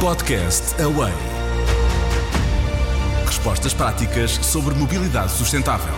Podcast Away. Respostas práticas sobre mobilidade sustentável.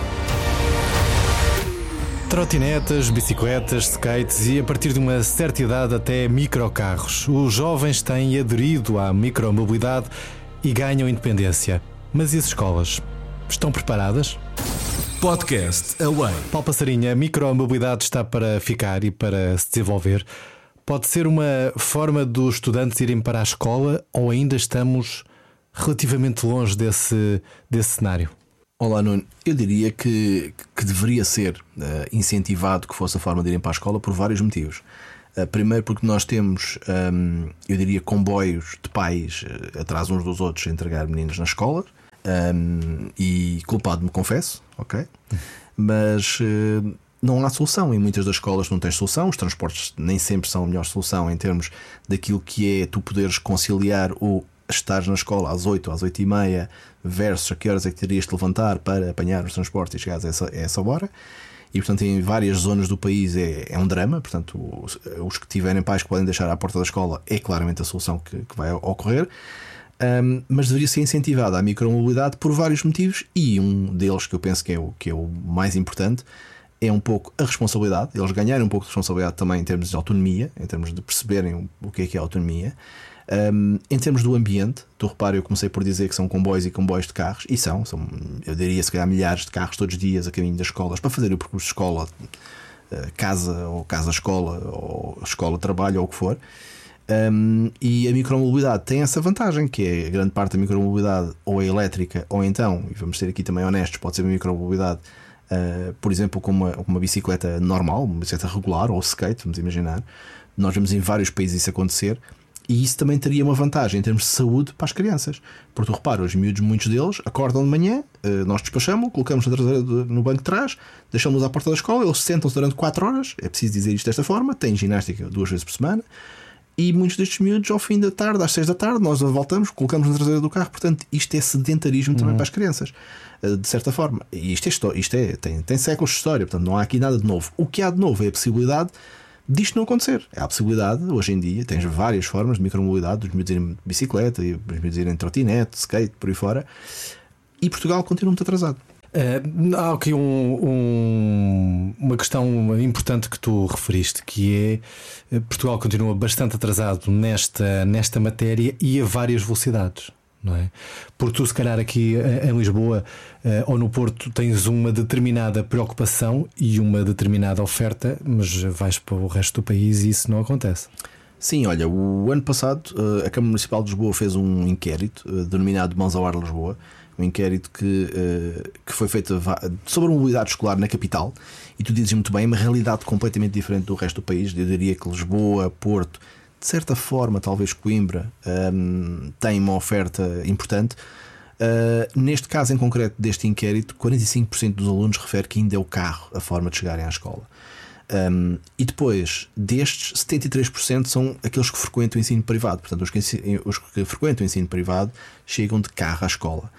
Trotinetas, bicicletas, skates e, a partir de uma certa idade, até microcarros. Os jovens têm aderido à micromobilidade e ganham independência. Mas e as escolas? Estão preparadas? Podcast Away. Paulo Passarinho, a micromobilidade está para ficar e para se desenvolver. Pode ser uma forma dos estudantes irem para a escola ou ainda estamos relativamente longe desse cenário? Olá, Nuno. Eu diria que deveria ser incentivado que fosse a forma de irem para a escola por vários motivos. Primeiro porque nós temos, eu diria, comboios de pais atrás uns dos outros a entregar meninos na escola, e culpado me confesso, ok? Mas não há solução. Em muitas das escolas não tens solução. Os transportes nem sempre são a melhor solução em termos daquilo que é tu poderes conciliar o estar na escola às 8, às 8h30 versus a que horas é que terias de levantar para apanhar os transportes e chegares a essa hora. E portanto em várias zonas do país é um drama. Portanto os que tiverem pais que podem deixar à porta da escola é claramente a solução que vai ocorrer. Mas deveria ser incentivada a micromobilidade por vários motivos, e um deles que eu penso que é o mais importante é um pouco a responsabilidade. Eles ganharem um pouco de responsabilidade também em termos de autonomia, em termos de perceberem o que é a autonomia. Em termos do ambiente, tu repara, eu comecei por dizer que são comboios e comboios de carros, e são eu diria se calhar milhares de carros todos os dias a caminho das escolas para fazer o percurso de escola, casa ou casa-escola, ou escola-trabalho, ou o que for. E a micromobilidade tem essa vantagem, que é a grande parte da micromobilidade ou é elétrica, ou então, e vamos ser aqui também honestos, pode ser uma micromobilidade, por exemplo, com uma bicicleta normal, uma bicicleta regular ou skate, vamos imaginar. Nós vemos em vários países isso acontecer. E isso também teria uma vantagem em termos de saúde para as crianças. Porque tu repara, os miúdos, muitos deles acordam de manhã, nós despachamos, colocamos na traseira no banco de trás, deixamos-los à porta da escola, eles sentam-se durante 4 horas, é preciso dizer isto desta forma, têm ginástica 2 vezes por semana, e muitos destes miúdos, ao fim da tarde, às 6 da tarde, nós voltamos, colocamos na traseira do carro. Portanto, isto é sedentarismo também para as crianças, de certa forma. E isto tem séculos de história, portanto não há aqui nada de novo. O que há de novo é a possibilidade disto não acontecer. É a possibilidade, hoje em dia, tens várias formas de micromobilidade, os miúdos irem de bicicleta, os miúdos irem de trotinete, skate, por aí fora, e Portugal continua muito atrasado. Há aqui uma questão importante que tu referiste, que é Portugal continua bastante atrasado nesta matéria e a várias velocidades, não é? Porque tu, se calhar, aqui em Lisboa ou no Porto tens uma determinada preocupação e uma determinada oferta, mas vais para o resto do país e isso não acontece. Sim, olha, o ano passado a Câmara Municipal de Lisboa fez um inquérito denominado Mãos ao Ar Lisboa, um inquérito que foi feito sobre a mobilidade escolar na capital, e tu dizes muito bem, é uma realidade completamente diferente do resto do país. Eu diria que Lisboa, Porto, de certa forma, talvez Coimbra, tem uma oferta importante. Neste caso em concreto deste inquérito, 45% dos alunos refere que ainda é o carro a forma de chegarem à escola. E depois destes, 73% são aqueles que frequentam o ensino privado. Portanto, os que frequentam o ensino privado chegam de carro à escola.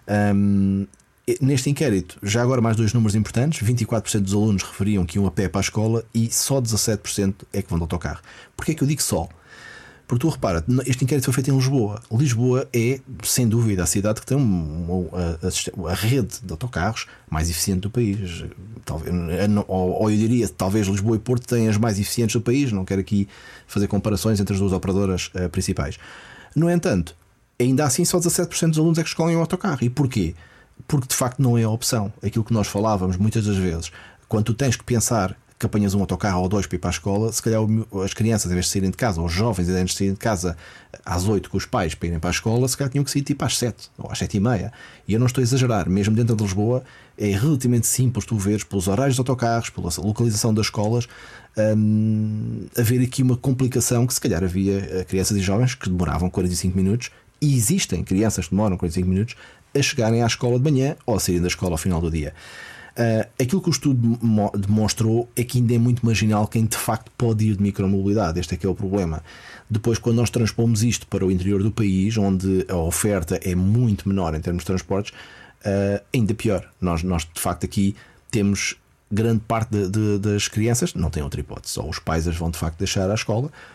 Neste inquérito, já agora mais 2 números importantes: 24% dos alunos referiam que iam a pé para a escola e só 17% é que vão de autocarro. Porquê é que eu digo só? Porque tu repara, este inquérito foi feito em Lisboa. Lisboa é, sem dúvida, a cidade que tem a rede de autocarros mais eficiente do país. Talvez, ou eu diria, talvez Lisboa e Porto têm as mais eficientes do país. Não quero aqui fazer comparações entre as duas operadoras principais. No entanto, ainda assim só 17% dos alunos é que escolhem o autocarro. E porquê? Porque de facto não é a opção. Aquilo que nós falávamos muitas das vezes, quando tu tens que pensar que apanhas um autocarro ou 2 para ir para a escola, se calhar as crianças, em vez de saírem de casa, ou os jovens, em vez de saírem de casa às 8 com os pais para irem para a escola, se calhar tinham que sair tipo às 7 ou às 7h30. E eu não estou a exagerar, mesmo dentro de Lisboa é relativamente simples tu veres, pelos horários de autocarros, pela localização das escolas, haver aqui uma complicação que se calhar havia crianças e jovens que demoravam 45 minutos, e existem crianças que demoram 45 minutos a chegarem à escola de manhã ou a saírem da escola ao final do dia. Aquilo que o estudo demonstrou é que ainda é muito marginal quem de facto pode ir de micromobilidade. Este é que é o problema. Depois, quando nós transpomos isto para o interior do país, onde a oferta é muito menor em termos de transportes, ainda pior. Nós de facto aqui temos grande parte das crianças não têm outra hipótese, ou os pais as vão de facto deixar à escola,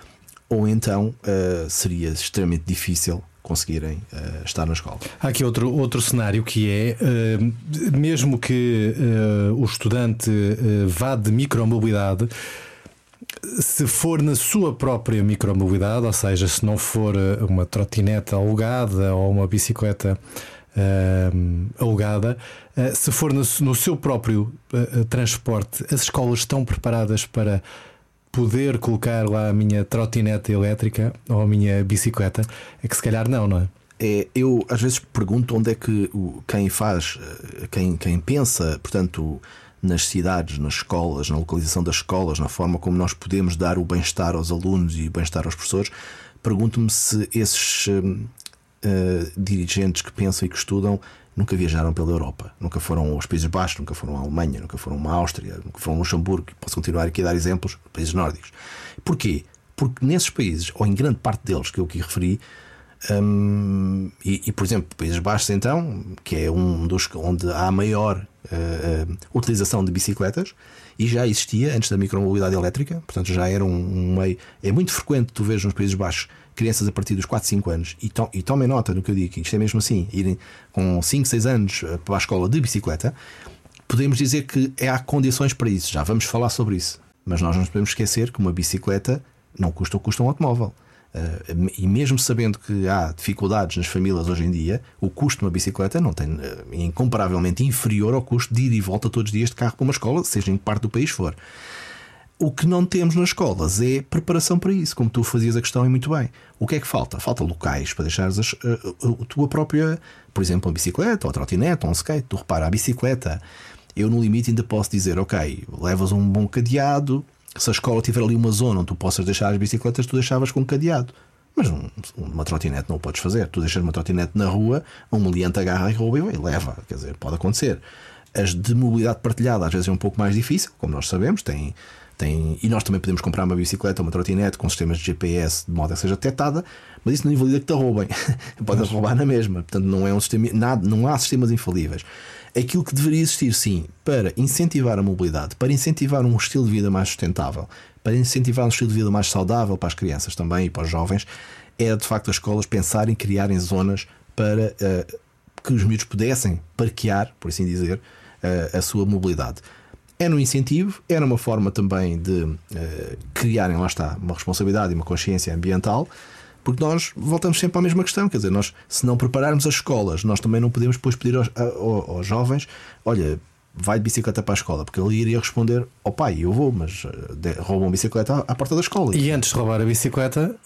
ou então seria extremamente difícil conseguirem estar na escola. Há aqui outro cenário que é mesmo que o estudante vá de micromobilidade, se for na sua própria micromobilidade, ou seja, se não for uma trotinete alugada ou uma bicicleta alugada, se for no seu próprio transporte, as escolas estão preparadas para poder colocar lá a minha trotinete elétrica ou a minha bicicleta? É que se calhar não é? Eu às vezes pergunto onde é que quem faz, quem pensa, portanto, nas cidades, nas escolas, na localização das escolas, na forma como nós podemos dar o bem-estar aos alunos e o bem-estar aos professores, pergunto-me se esses dirigentes que pensam e que estudam nunca viajaram pela Europa, nunca foram aos Países Baixos, nunca foram à Alemanha, nunca foram à Áustria, nunca foram a Luxemburgo. Posso continuar aqui a dar exemplos, países nórdicos. Porquê? Porque nesses países, ou em grande parte deles que eu aqui referi, por exemplo, Países Baixos, então, que é um dos onde há a maior utilização de bicicletas, e já existia antes da micromobilidade elétrica, portanto já era um meio. É muito frequente tu veres nos Países Baixos crianças a partir dos 4, 5 anos, e tomem nota no que eu digo, que isto é mesmo assim, irem com 5, 6 anos para a escola de bicicleta. Podemos dizer que há condições para isso, já vamos falar sobre isso, mas nós não nos podemos esquecer que uma bicicleta não custa o que custa um automóvel. E mesmo sabendo que há dificuldades nas famílias hoje em dia, o custo de uma bicicleta não tem, é incomparavelmente inferior ao custo de ir e volta todos os dias de carro para uma escola, seja em que parte do país for. O que não temos nas escolas é preparação para isso, como tu fazias a questão e muito bem. O que é que falta? Falta locais para deixares a tua própria, por exemplo, uma bicicleta, ou a trotinete, ou um skate. Tu repara, a bicicleta, eu no limite ainda posso dizer, ok, levas um bom cadeado. Se a escola tiver ali uma zona onde tu possas deixar as bicicletas, tu deixavas com cadeado. Mas uma trotinete não o podes fazer. Tu deixas uma trotinete na rua, um meliante agarra e rouba e leva. Quer dizer, pode acontecer. As de mobilidade partilhada às vezes é um pouco mais difícil, como nós sabemos. E nós também podemos comprar uma bicicleta, uma trotinete com sistemas de GPS de modo a que seja detectada, mas isso não invalida que te roubem. Pode roubar na mesma. Portanto, não é um sistema, não há sistemas infalíveis. Aquilo que deveria existir, sim, para incentivar a mobilidade, para incentivar um estilo de vida mais sustentável, para incentivar um estilo de vida mais saudável para as crianças também e para os jovens, é de facto as escolas pensarem em criarem zonas para que os miúdos pudessem parquear, por assim dizer, a sua mobilidade. É no incentivo, é numa forma também de criarem, lá está, uma responsabilidade e uma consciência ambiental. Porque nós voltamos sempre à mesma questão. Quer dizer, nós, se não prepararmos as escolas, nós também não podemos depois pedir aos jovens: olha, vai de bicicleta para a escola, porque ele iria responder: ó pai, eu vou, mas roubam a bicicleta à porta da escola. E antes de roubar a bicicleta,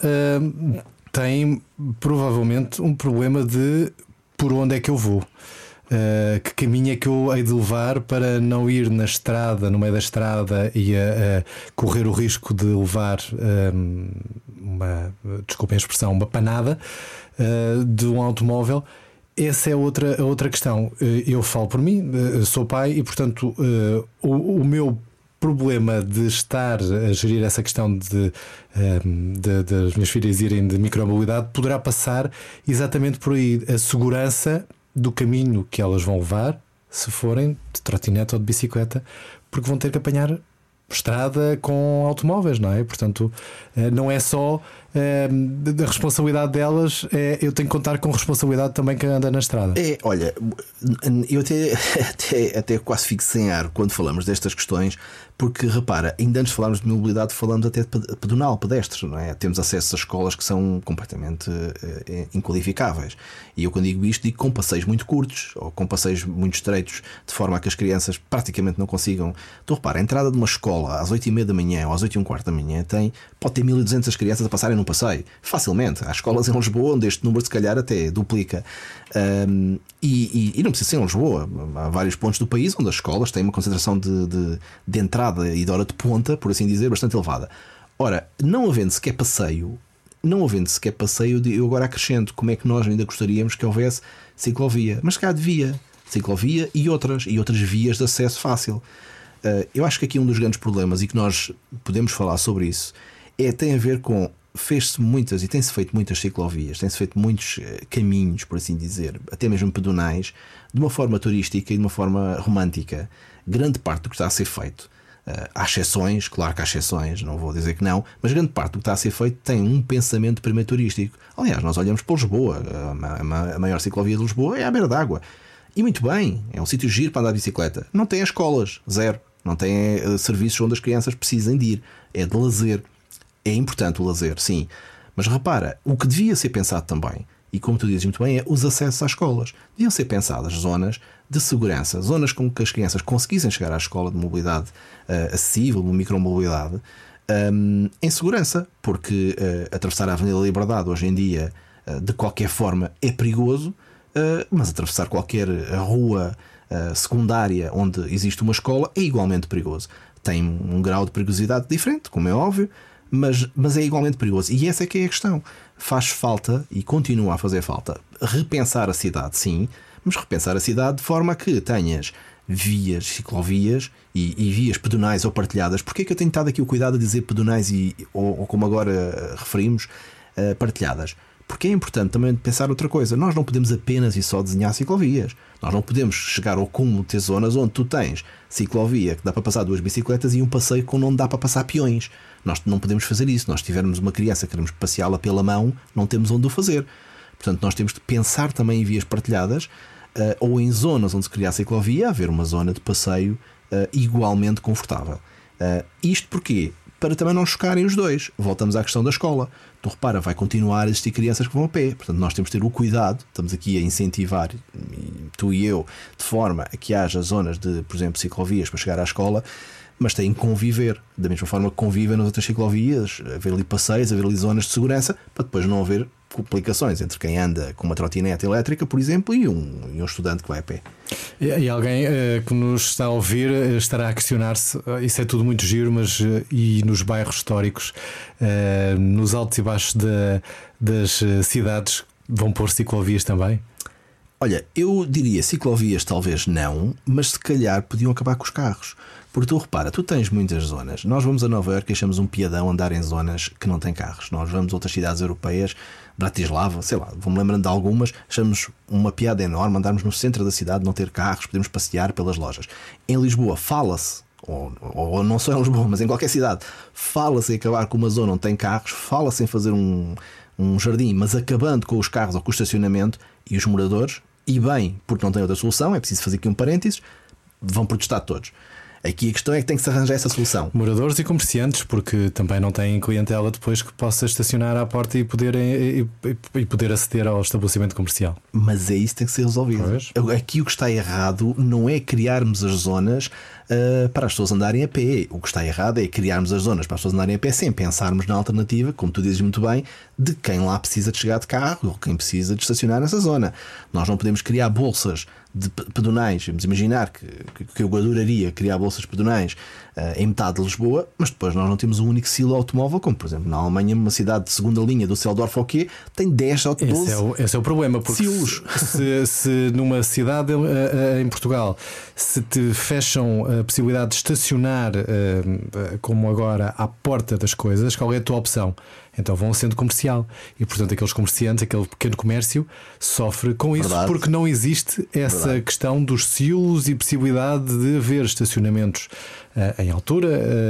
tem provavelmente um problema de por onde é que eu vou. Que caminho é que eu hei de levar para não ir na estrada, no meio da estrada, e correr o risco de levar desculpem a expressão, uma panada de um automóvel. Essa é outra questão. Eu falo por mim, sou pai, e portanto o meu problema de estar a gerir essa questão das minhas filhas irem de micromobilidade poderá passar exatamente por aí. A segurança do caminho que elas vão levar, se forem de trotinete ou de bicicleta, porque vão ter que apanhar estrada com automóveis, não é? Portanto, não é só a responsabilidade delas, eu tenho que contar com a responsabilidade também quem anda na estrada. Olha, eu até quase fico sem ar quando falamos destas questões, porque repara, ainda antes de falarmos de mobilidade, falamos até de pedonal, pedestres, não é? Temos acesso a escolas que são completamente inqualificáveis. E eu, quando digo isto, digo com passeios muito curtos ou com passeios muito estreitos, de forma a que as crianças praticamente não consigam. Então, repara, a entrada de uma escola às 8h30 da manhã ou às 8h15 da manhã pode ter 1200 crianças a passarem num passeio, facilmente. Há escolas em Lisboa onde este número se calhar até duplica. E não precisa ser em Lisboa. Há vários pontos do país onde as escolas têm uma concentração de entrada e de hora de ponta, por assim dizer, bastante elevada. Ora, não havendo sequer passeio, eu agora acrescento: como é que nós ainda gostaríamos que houvesse ciclovia? Mas cá devia ciclovia e outras vias de acesso fácil. Eu acho que aqui um dos grandes problemas, e que nós podemos falar sobre isso, tem a ver com: fez-se muitas e tem-se feito muitas ciclovias, tem-se feito muitos caminhos, por assim dizer, até mesmo pedonais, de uma forma turística e de uma forma romântica. Grande parte do que está a ser feito Há exceções, claro que há exceções, não vou dizer que não, mas grande parte do que está a ser feito tem um pensamento primeiro turístico. Aliás, nós olhamos para Lisboa, a maior ciclovia de Lisboa é à beira d'água. E muito bem, é um sítio giro para andar de bicicleta. Não tem escolas, zero. Não tem serviços onde as crianças precisem de ir. É de lazer. É importante o lazer, sim. Mas repara, o que devia ser pensado também, e como tu dizes muito bem, é os acessos às escolas. Deviam ser pensadas zonas de segurança, zonas com que as crianças conseguissem chegar à escola de mobilidade acessível, de micromobilidade, em segurança, porque atravessar a Avenida da Liberdade hoje em dia, de qualquer forma, é perigoso, mas atravessar qualquer rua secundária onde existe uma escola é igualmente perigoso. Tem um grau de perigosidade diferente, como é óbvio, mas é igualmente perigoso. E essa é que é a questão. Faz falta, e continua a fazer falta, repensar a cidade, sim, mas repensar a cidade de forma a que tenhas vias, ciclovias e vias pedonais ou partilhadas. Porquê é que eu tenho estado aqui o cuidado de dizer pedonais ou como agora referimos, partilhadas? Porque é importante também pensar outra coisa. Nós não podemos apenas e só desenhar ciclovias. Nós não podemos chegar ao cúmulo de ter zonas onde tu tens ciclovia que dá para passar 2 bicicletas e um passeio que não dá para passar peões. Nós não podemos fazer isso. Nós, se tivermos uma criança que queremos passeá-la pela mão, não temos onde o fazer. Portanto, nós temos de pensar também em vias partilhadas ou em zonas onde se cria a ciclovia, haver uma zona de passeio igualmente confortável. Isto porquê? Para também não chocarem os dois. Voltamos à questão da escola. Tu repara, vai continuar a existir crianças que vão a pé. Portanto, nós temos de ter o cuidado. Estamos aqui a incentivar, tu e eu, de forma a que haja zonas de, por exemplo, ciclovias para chegar à escola, mas têm que conviver da mesma forma que convivem nas outras ciclovias, haver ali passeios, haver ali zonas de segurança, para depois não haver complicações entre quem anda com uma trotinete elétrica, por exemplo, e um estudante que vai a pé. E alguém que nos está a ouvir estará a questionar-se: isso é tudo muito giro, mas e nos bairros históricos, nos altos e baixos das cidades, vão pôr ciclovias também? Olha, eu diria ciclovias talvez não, mas se calhar podiam acabar com os carros. Porque tu repara, tu tens muitas zonas. Nós vamos a Nova Iorque e achamos um piadão andar em zonas que não têm carros. Nós vamos a outras cidades europeias, Bratislava, sei lá, vou-me lembrando de algumas, achamos uma piada enorme andarmos no centro da cidade, não ter carros, podemos passear pelas lojas. Em Lisboa fala-se, ou não só em Lisboa, mas em qualquer cidade, fala-se em acabar com uma zona onde tem carros, fala-se em fazer um jardim, mas acabando com os carros ou com o estacionamento, e os moradores, e bem, porque não tem outra solução, é preciso fazer aqui um parênteses, vão protestar todos. Aqui a questão é que tem que se arranjar essa solução. Moradores e comerciantes, porque também não têm clientela depois que possa estacionar à porta e poder aceder ao estabelecimento comercial. Mas é isso que tem que ser resolvido. Pois. Aqui o que está errado não é criarmos as zonas para as pessoas andarem a pé. O que está errado é criarmos as zonas para as pessoas andarem a pé sem pensarmos na alternativa, como tu dizes muito bem, de quem lá precisa de chegar de carro ou quem precisa de estacionar nessa zona. Nós não podemos criar bolsas de pedonais. Vamos imaginar que eu adoraria criar bolsas pedonais em metade de Lisboa, mas depois nós não temos um único silo automóvel, como por exemplo na Alemanha, uma cidade de segunda linha do Düsseldorf ou quê, tem 10 ou 12 esse é o problema, porque se numa cidade em Portugal se te fecham a possibilidade de estacionar como agora à porta das coisas, qual é a tua opção? Então vão ao centro comercial e portanto aqueles comerciantes, aquele pequeno comércio sofre com isso. Verdade. Porque não existe essa questão dos silos e possibilidade de haver estacionamentos em altura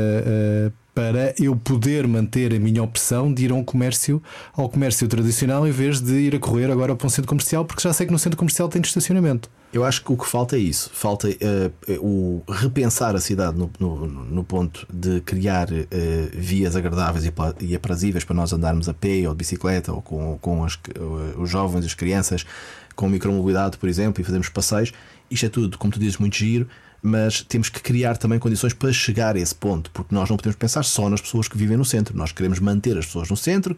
para eu poder manter a minha opção de ir ao comércio tradicional em vez de ir a correr agora para um centro comercial, porque já sei que no centro comercial tem estacionamento. Eu acho que o que falta é isso. Falta o repensar a cidade no ponto de criar vias agradáveis e aprazíveis para nós andarmos a pé ou de bicicleta ou com os jovens, as crianças com micromobilidade, por exemplo, e fazermos passeios. Isto é tudo, como tu dizes, muito giro, mas temos que criar também condições para chegar a esse ponto, porque nós não podemos pensar só nas pessoas que vivem no centro. Nós queremos manter as pessoas no centro,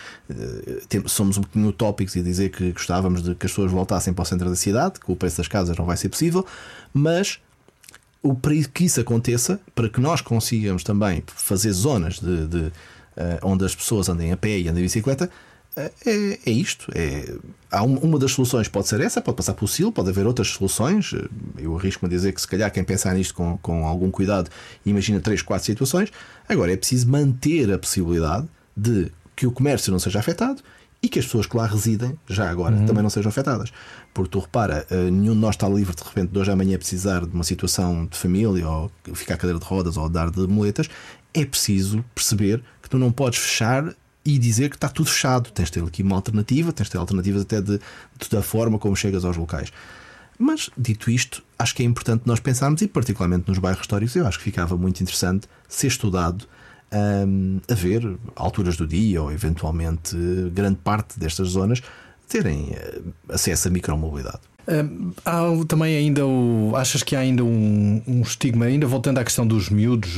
somos um bocadinho utópicos e dizer que gostávamos de que as pessoas voltassem para o centro da cidade, que o preço das casas não vai ser possível, mas para que isso aconteça, para que nós consigamos também fazer zonas onde as pessoas andem a pé e andem de bicicleta, é isto. Há uma das soluções pode ser essa, pode passar pelo silo, pode haver outras soluções. Eu arrisco-me a dizer que se calhar quem pensar nisto com algum cuidado imagina 3, 4 situações. Agora é preciso manter a possibilidade de que o comércio não seja afetado e que as pessoas que lá residem, já agora, também não sejam afetadas. Porque tu repara, nenhum de nós está livre de repente de hoje à amanhã precisar de uma situação de família, ou ficar à cadeira de rodas, ou dar de muletas. É preciso perceber que tu não podes fechar e dizer que está tudo fechado. Tens de ter aqui uma alternativa, tens de ter alternativas até da forma como chegas aos locais. Mas, dito isto, acho que é importante nós pensarmos, e particularmente nos bairros históricos, eu acho que ficava muito interessante ser estudado a ver alturas do dia, ou eventualmente grande parte destas zonas terem acesso à micromobilidade. Há também ainda achas que há ainda um estigma, ainda voltando à questão dos miúdos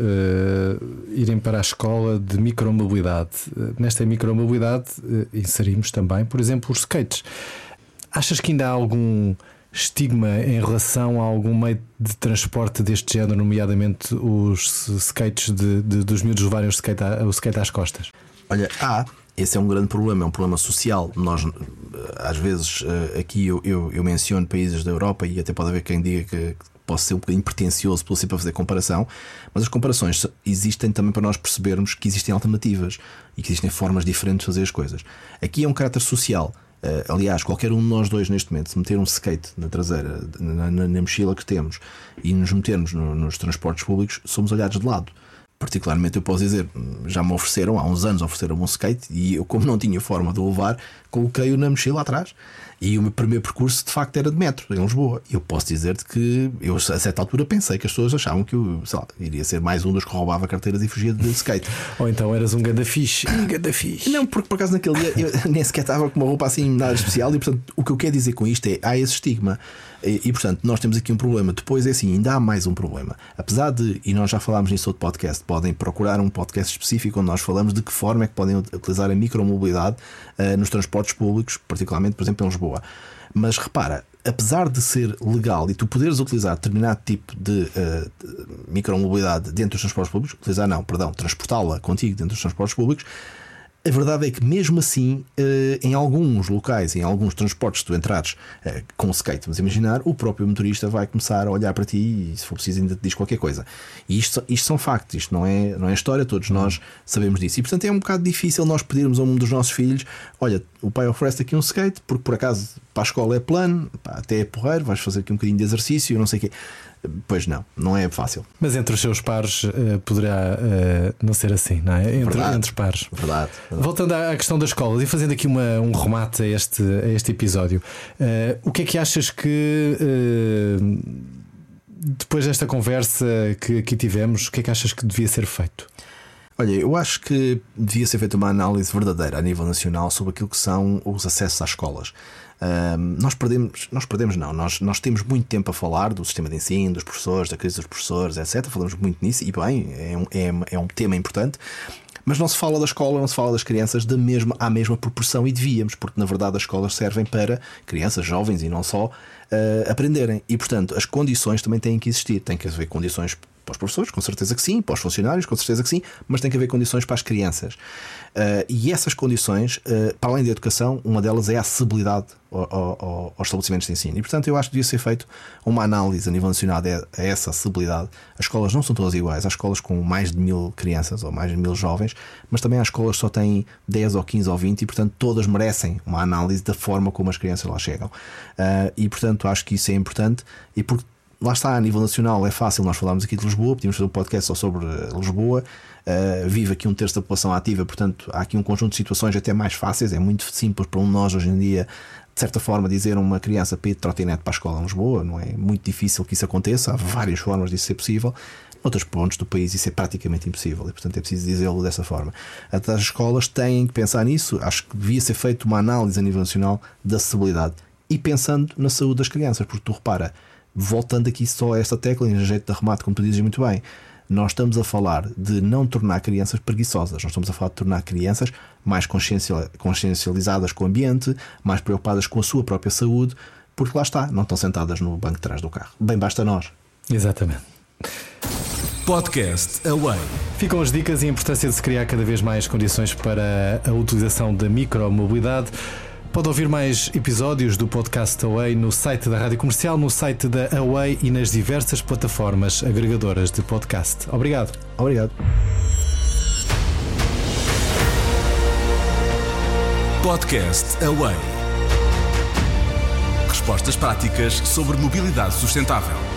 irem para a escola, de micromobilidade. Nesta micromobilidade inserimos também, por exemplo, os skates. Achas que ainda há algum estigma em relação a algum meio de transporte deste género, nomeadamente os skates dos miúdos levarem o skate às costas? Olha, esse é um grande problema, é um problema social. Nós, às vezes, aqui eu menciono países da Europa, e até pode haver quem diga que posso ser um bocadinho pretencioso pelo simples fazer comparação, mas as comparações existem também para nós percebermos que existem alternativas e que existem formas diferentes de fazer as coisas. Aqui é um caráter social. Aliás, qualquer um de nós dois neste momento, se meter um skate na traseira, na mochila que temos, e nos metermos nos transportes públicos, somos olhados de lado. Particularmente eu posso dizer, já me ofereceram, há uns anos ofereceram um skate, e eu, como não tinha forma de o levar, coloquei-o na mochila atrás. E o meu primeiro percurso de facto era de metro, em Lisboa. Eu posso dizer-te que eu, a certa altura, pensei que as pessoas achavam que eu, sei lá, iria ser mais um dos que roubava carteiras e fugia de skate. Ou então eras um ganda fixe. Não, porque por acaso naquele dia eu nem sequer estava com uma roupa assim nada especial. E portanto, o que eu quero dizer com isto é: há esse estigma. E portanto, nós temos aqui um problema. Depois é assim, ainda há mais um problema. Apesar de, e nós já falámos nisso outro podcast, podem procurar um podcast específico onde nós falamos de que forma é que podem utilizar a micromobilidade nos transportes públicos, particularmente, por exemplo, em Lisboa. Mas repara, apesar de ser legal e tu poderes utilizar determinado tipo de micromobilidade dentro dos transportes públicos, transportá-la contigo dentro dos transportes públicos, a verdade é que mesmo assim, em alguns locais, em alguns transportes, se tu entrares com o skate, vamos imaginar, o próprio motorista vai começar a olhar para ti e, se for preciso, ainda te diz qualquer coisa. E isto são factos, isto não é história, todos nós sabemos disso. E portanto é um bocado difícil nós pedirmos a um dos nossos filhos: olha, o pai oferece aqui um skate, porque por acaso para a escola é plano, até é porreiro, vais fazer aqui um bocadinho de exercício, não sei o quê. Pois não é fácil. Mas entre os seus pares poderá não ser assim, não é? Entre pares. Verdade. Voltando à questão das escolas e fazendo aqui um remate a este episódio, o que é que achas que depois desta conversa que aqui tivemos, o que é que achas que devia ser feito? Olha, eu acho que devia ser feita uma análise verdadeira a nível nacional sobre aquilo que são os acessos às escolas. Nós temos muito tempo a falar do sistema de ensino, dos professores, da crise dos professores, etc. Falamos muito nisso, e bem, é um tema importante. Mas não se fala da escola, não se fala das crianças à mesma proporção, e devíamos, porque na verdade as escolas servem para crianças, jovens e não só aprenderem. E portanto as condições também têm que existir. Tem que haver condições para os professores, com certeza que sim, para os funcionários, com certeza que sim, mas tem que haver condições para as crianças. E essas condições, para além da educação, uma delas é a acessibilidade aos estabelecimentos de ensino. E portanto eu acho que devia ser feito uma análise a nível nacional a essa acessibilidade. As escolas não são todas iguais. Há escolas com mais de 1000 crianças ou mais de 1000 jovens, mas também há escolas que só têm 10 ou 15 ou 20, e portanto todas merecem uma análise da forma como as crianças lá chegam. E portanto acho que isso é importante, e porque lá está, a nível nacional é fácil. Nós falámos aqui de Lisboa, podíamos fazer um podcast só sobre Lisboa. Vive aqui 1/3 da população ativa, portanto há aqui um conjunto de situações até mais fáceis. É muito simples para nós hoje em dia, de certa forma, dizer a uma criança para ir de trotinete para a escola em Lisboa. Não é muito difícil que isso aconteça. Há várias formas disso ser possível. Noutros pontos do país isso é praticamente impossível, e portanto é preciso dizê-lo dessa forma. As escolas têm que pensar nisso. Acho que devia ser feita uma análise a nível nacional da acessibilidade, e pensando na saúde das crianças, porque tu repara, voltando aqui só a esta tecla, em jeito de arremate, como tu dizes muito bem, nós estamos a falar de não tornar crianças preguiçosas. Nós estamos a falar de tornar crianças mais consciencializadas com o ambiente, mais preocupadas com a sua própria saúde, porque lá está, não estão sentadas no banco de trás do carro. Bem basta nós. Exatamente. Podcast Away. Ficam as dicas e a importância de se criar cada vez mais condições para a utilização da micromobilidade. Pode ouvir mais episódios do Podcast Away no site da Rádio Comercial, no site da Away e nas diversas plataformas agregadoras de podcast. Obrigado. Obrigado. Podcast Away. Respostas práticas sobre mobilidade sustentável.